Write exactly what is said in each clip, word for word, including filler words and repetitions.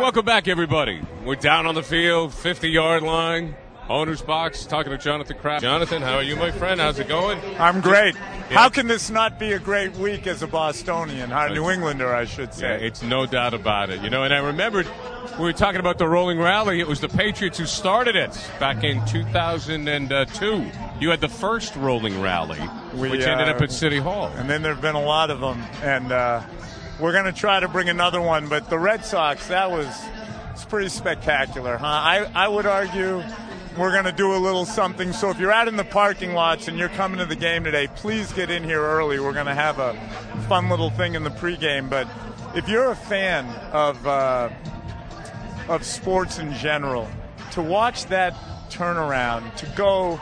welcome back, everybody. We're down on the field, fifty-yard line, owner's box, talking to Jonathan Kraft. Jonathan, how are you, my friend? How's it going? I'm great. Yeah. How can this not be a great week as a Bostonian, or a New Englander, I should say? Yeah, it's no doubt about it. You know, and I remembered we were talking about the rolling rally. It was the Patriots who started it back in two thousand two. You had the first rolling rally, we, which ended uh, up at City Hall. And then there have been a lot of them, and uh, we're going to try to bring another one. But the Red Sox, that was it's pretty spectacular, huh? I, I would argue we're going to do a little something. So if you're out in the parking lots and you're coming to the game today, please get in here early. We're going to have a fun little thing in the pregame. But if you're a fan of uh, of sports in general, to watch that turnaround, to go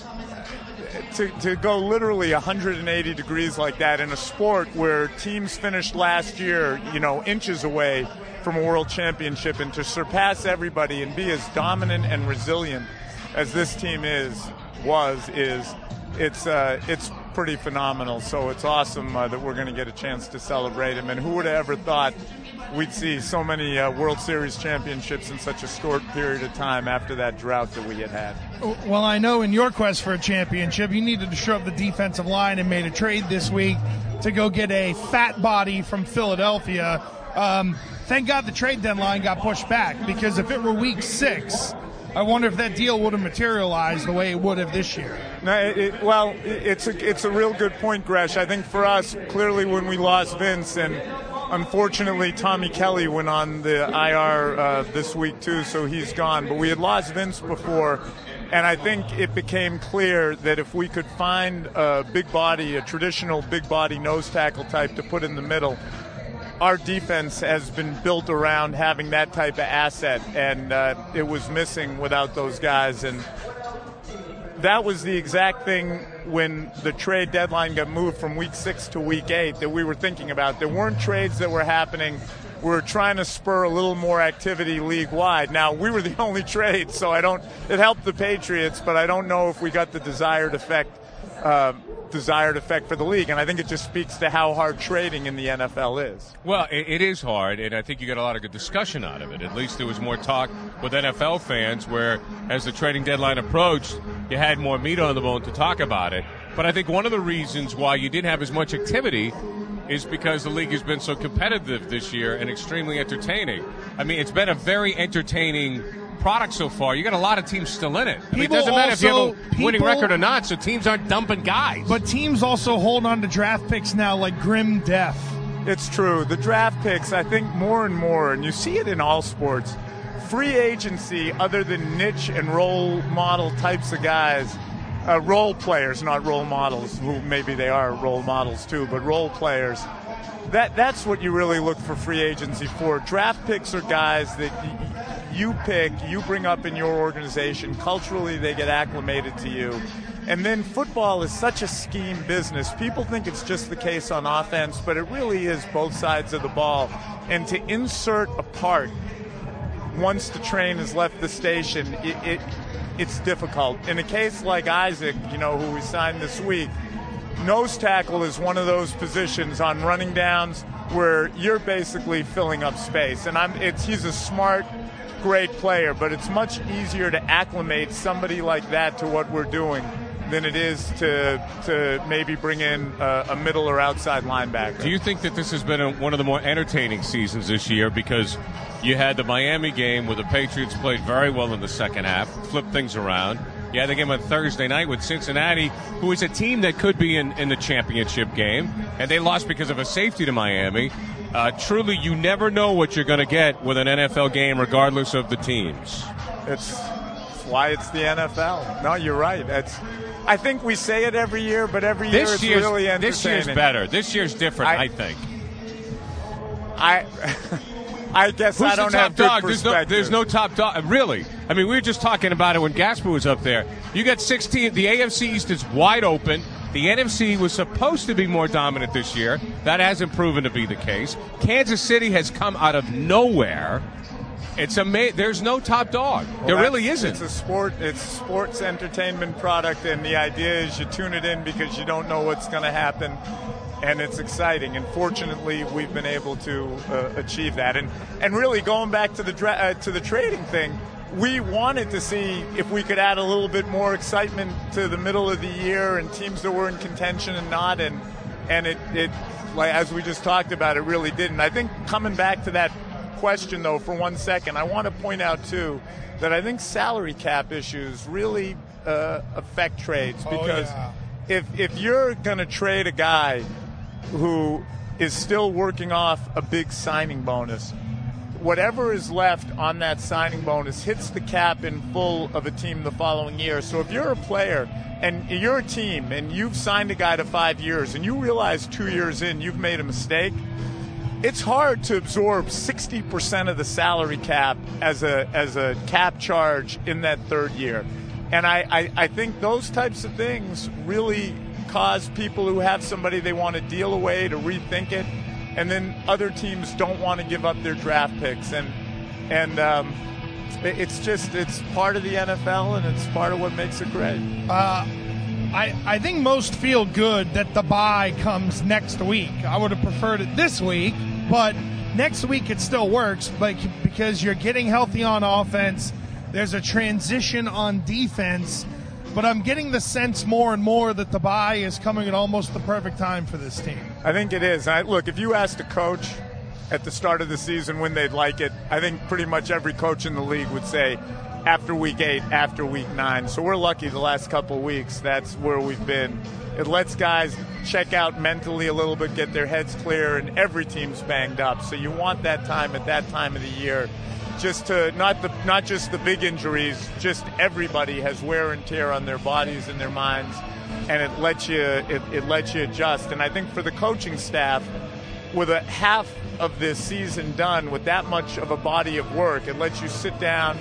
to, to go literally one hundred eighty degrees like that in a sport where teams finished last year, you know, inches away from a world championship, and to surpass everybody and be as dominant and resilient as this team is, was, is, it's uh, it's pretty phenomenal. So it's awesome uh, that we're going to get a chance to celebrate him. And who would have ever thought we'd see so many uh, World Series championships in such a short period of time after that drought that we had had? Well, I know in your quest for a championship, you needed to shore up the defensive line and made a trade this week to go get a fat body from Philadelphia. Um, thank God the trade deadline got pushed back, because if it were week six, I wonder if that deal would have materialized the way it would have this year. No, it, it, well, it's a, it's a real good point, Gresh. I think for us, clearly when we lost Vince, and unfortunately Tommy Kelly went on the I R uh, this week too, so he's gone. But we had lost Vince before, and I think it became clear that if we could find a big body, a traditional big body nose tackle type to put in the middle, our defense has been built around having that type of asset, and uh, it was missing without those guys. And that was the exact thing when the trade deadline got moved from week six to week eight that we were thinking about. There weren't trades that were happening. We were trying to spur a little more activity league-wide. Now, we were the only trade, so I don't. It helped the Patriots, but I don't know if we got the desired effect uh, desired effect for the league, and I think it just speaks to how hard trading in the N F L is. Well, it, it is hard, and I think you got a lot of good discussion out of it. At least there was more talk with N F L fans, where as the trading deadline approached, you had more meat on the bone to talk about it. But I think one of the reasons why you didn't have as much activity is because the league has been so competitive this year and extremely entertaining. I mean, it's been a very entertaining product so far. You got a lot of teams still in it. I mean, it doesn't matter if you have a winning people, record or not, so teams aren't dumping guys. But teams also hold on to draft picks now like grim death. It's true. The draft picks, I think more and more, and you see it in all sports, free agency, other than niche and role model types of guys, uh, role players, not role models, who maybe they are role models too, but role players, that that's what you really look for free agency for. Draft picks are guys that y- you pick, you bring up in your organization. Culturally, they get acclimated to you. And then football is such a scheme business. People think it's just the case on offense, but it really is both sides of the ball. And to insert a part once the train has left the station, it, it it's difficult. In a case like Isaac, you know, who we signed this week, nose tackle is one of those positions on running downs where you're basically filling up space. And I'm it's he's a smart, great player, but it's much easier to acclimate somebody like that to what we're doing than it is to to maybe bring in a, a middle or outside linebacker. Do you think that this has been a, one of the more entertaining seasons this year, because you had the Miami game where the Patriots played very well in the second half, flipped things around. You had the game on Thursday night with Cincinnati, who is a team that could be in, in the championship game, and they lost because of a safety to Miami. Uh, truly, you never know what you're going to get with an N F L game, regardless of the teams. It's, it's why it's the N F L. No, you're right. It's, I think we say it every year, but every year this it's year's, really entertaining. This year's better. This year's different, I, I think. I I guess Who's I don't the top have good dog? There's no, perspective. there's no top dog. Really? I mean, we were just talking about it when Gasper was up there. You got sixteen. The A F C East is wide open. The N F C was supposed to be more dominant this year. That hasn't proven to be the case. Kansas City has come out of nowhere. It's ama- There's no top dog. Well, there really isn't. It's a sport. It's a sports entertainment product, and the idea is you tune it in because you don't know what's going to happen. and it's exciting. And fortunately, we've been able to uh, achieve that. And and really going back to the dra- uh, to the trading thing, we wanted to see if we could add a little bit more excitement to the middle of the year and teams that were in contention and not. And and it it like as we just talked about, it really didn't. I think coming back to that question though for one second, I want to point out too that I think salary cap issues really uh, affect trades because. Oh, yeah. If if you're going to trade a guy who is still working off a big signing bonus, whatever is left on that signing bonus hits the cap in full of a team the following year. So if you're a player and you're a team and you've signed a guy to five years and you realize two years in you've made a mistake, it's hard to absorb sixty percent of the salary cap as a as a cap charge in that third year. And I, I, I think those types of things really cause people who have somebody they want to deal away to rethink it, and then other teams don't want to give up their draft picks. And and um, it's just it's part of the N F L, and it's part of what makes it great. Uh, I I think most feel good that the bye comes next week. I would have preferred it this week, but next week it still works, but because you're getting healthy on offense. There's a transition on defense, but I'm getting the sense more and more that the bye is coming at almost the perfect time for this team. I think it is. I, look, if you asked a coach at the start of the season when they'd like it, I think pretty much every coach in the league would say after week eight, after week nine. So we're lucky the last couple of weeks. That's where we've been. It lets guys check out mentally a little bit, get their heads clear, and every team's banged up. So you want that time at that time of the year. Just to not the not just the big injuries, just everybody has wear and tear on their bodies and their minds, and it lets you it, it lets you adjust. And I think for the coaching staff, with a half of this season done, with that much of a body of work, it lets you sit down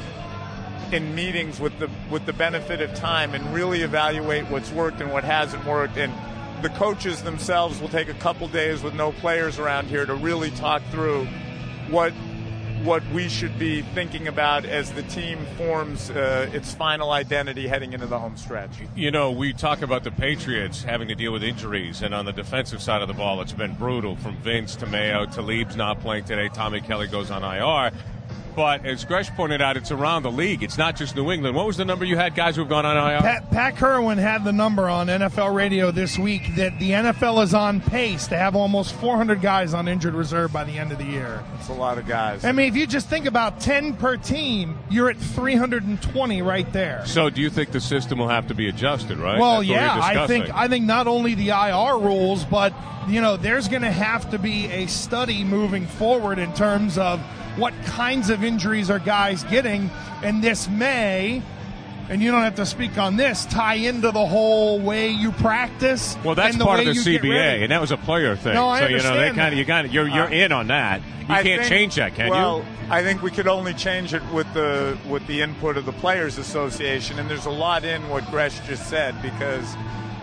in meetings with the with the benefit of time and really evaluate what's worked and what hasn't worked. And the coaches themselves will take a couple days with no players around here to really talk through what. what we should be thinking about as the team forms uh, its final identity heading into the home stretch. You know, we talk about the Patriots having to deal with injuries, and on the defensive side of the ball, it's been brutal from Vince to Mayo. Talib's not playing today. Tommy Kelly goes on I R. But as Gresh pointed out, it's around the league. It's not just New England. What was the number you had, guys who have gone on I R? Pat, Pat Kerwin had the number on N F L radio this week that the N F L is on pace to have almost four hundred guys on injured reserve by the end of the year. That's a lot of guys. I mean, if you just think about ten per team, you're at three hundred twenty right there. So do you think the system will have to be adjusted, right? Well, That's yeah, I think I think not only the I R rules, but, you know, there's going to have to be a study moving forward in terms of what kinds of injuries are guys getting, and this may, and you don't have to speak on this, tie into the whole way you practice. Well, that's and the part way of the you C B A, get ready. and that was a player thing. No, I so you know, they understand kind of that. you got you're you're Uh, in on that. You I can't think- change that, can well, you? I think we could only change it with the with the input of the Players Association, and there's a lot in what Gresh just said, because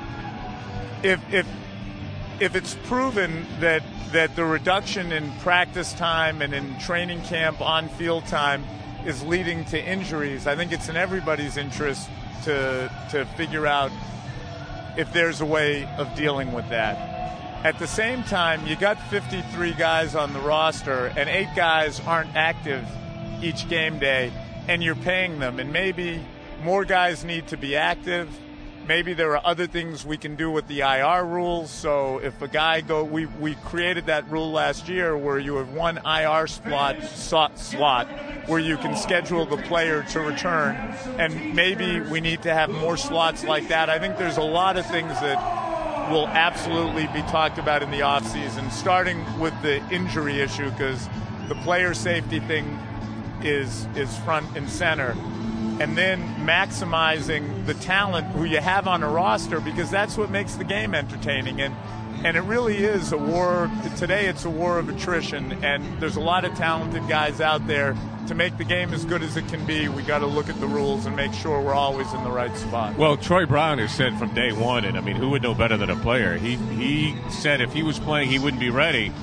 if if if it's proven that that the reduction in practice time and in training camp on field time is leading to injuries, I think it's in everybody's interest to to figure out if there's a way of dealing with that. At the same time, you got fifty-three guys on the roster, and eight guys aren't active each game day, and you're paying them. And maybe more guys need to be active. Maybe there are other things we can do with the I R rules. So if a guy go, we we created that rule last year where you have one I R slot slot where you can schedule the player to return, and maybe we need to have more slots like that. I think there's a lot of things that will absolutely be talked about in the offseason, starting with the injury issue, because the player safety thing is is front and center. And then maximizing the talent who you have on a roster, because that's what makes the game entertaining. And and it really is a war. Today it's a war of attrition, and there's a lot of talented guys out there. To make the game as good as it can be, we got to look at the rules and make sure we're always in the right spot. Well, Troy Brown has said from day one, and I mean, who would know better than a player? He he said if he was playing, he wouldn't be ready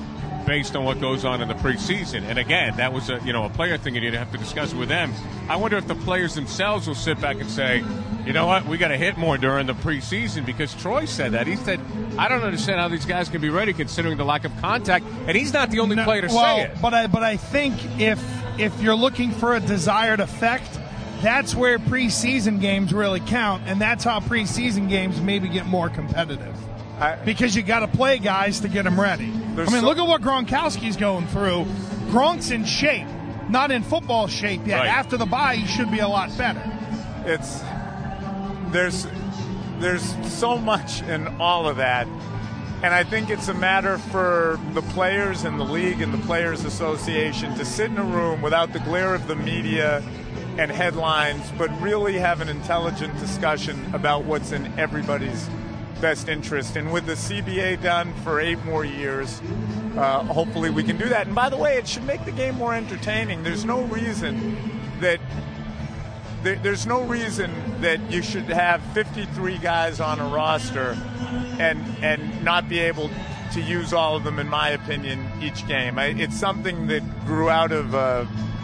based on what goes on in the preseason. And again, that was a you know a player thing, and you'd have to discuss it with them. I wonder if the players themselves will sit back and say, you know what, we got to hit more during the preseason, because Troy said that. He said, I don't understand how these guys can be ready considering the lack of contact, and he's not the only no, player to well, say it. But I, but I think if if you're looking for a desired effect, that's where preseason games really count, and that's how preseason games maybe get more competitive. I, because you got to play guys to get them ready. I mean, so, look at what Gronkowski's going through. Gronk's in shape, not in football shape yet. Right. After the bye, he should be a lot better. It's there's there's so much in all of that, and I think it's a matter for the players and the league and the Players Association to sit in a room without the glare of the media and headlines, but really have an intelligent discussion about what's in everybody's best interest. And with the C B A done for eight more years, uh, hopefully we can do that. And by the way, it should make the game more entertaining. There's no reason that there, there's no reason that you should have fifty-three guys on a roster and and not be able to use all of them, in my opinion, each game. I, it's something that grew out of uh,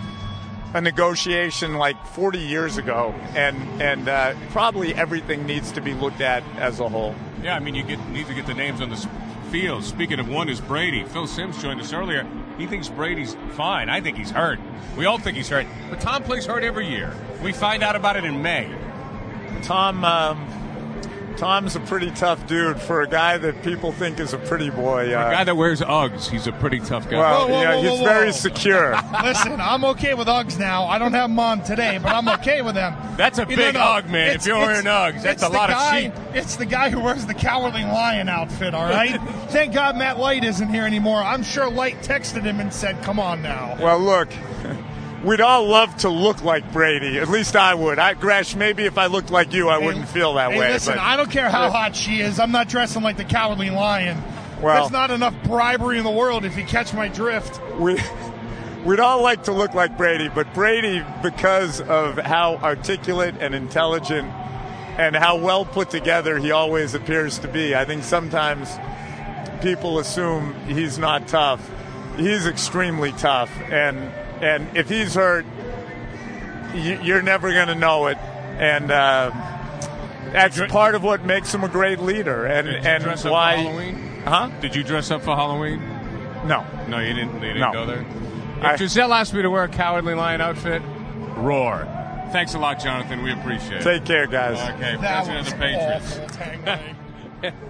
a negotiation like forty years ago, and and uh, probably everything needs to be looked at as a whole. Yeah, I mean, you get, need to get the names on the field. Speaking of one is Brady. Phil Simms joined us earlier. He thinks Brady's fine. I think he's hurt. We all think he's hurt. But Tom plays hurt every year. We find out about it in May. Tom, um, Tom's a pretty tough dude for a guy that people think is a pretty boy. For uh, a guy that wears Uggs, he's a pretty tough guy. Well, Whoa, whoa, yeah, whoa, he's whoa, very whoa. secure. Listen, I'm okay with Uggs now. I don't have them on today, but I'm okay with them. That's a You big know, no, Ugg, man. it's- If you're it's- wearing Uggs, that's it's a the lot guy, of sheep. It's the guy who wears the Cowardly Lion outfit, all right? Thank God Matt Light isn't here anymore. I'm sure Light texted him and said, come on now. Well, look, we'd all love to look like Brady. At least I would. I, Gresh, maybe if I looked like you, I Hey, wouldn't feel that hey, way. listen, but, I don't care how hot she is. I'm not dressing like the Cowardly Lion. Well- There's not enough bribery in the world, if you catch my drift. we, we'd all like to look like Brady, but Brady, because of how articulate and intelligent and how well put together he always appears to be, I think sometimes people assume he's not tough. He's extremely tough, and and if he's hurt, you, you're never going to know it, and uh, that's part of what makes him a great leader, and Did you and dress up why. for Halloween? Huh? Did you dress up for Halloween? No. No, you didn't. You didn't No. go there. If I- Giselle asked me to wear a Cowardly Lion outfit, roar. Thanks a lot, Jonathan. We appreciate it. Take care, guys. Okay, That President was of the Patriots. awful, Tanguay.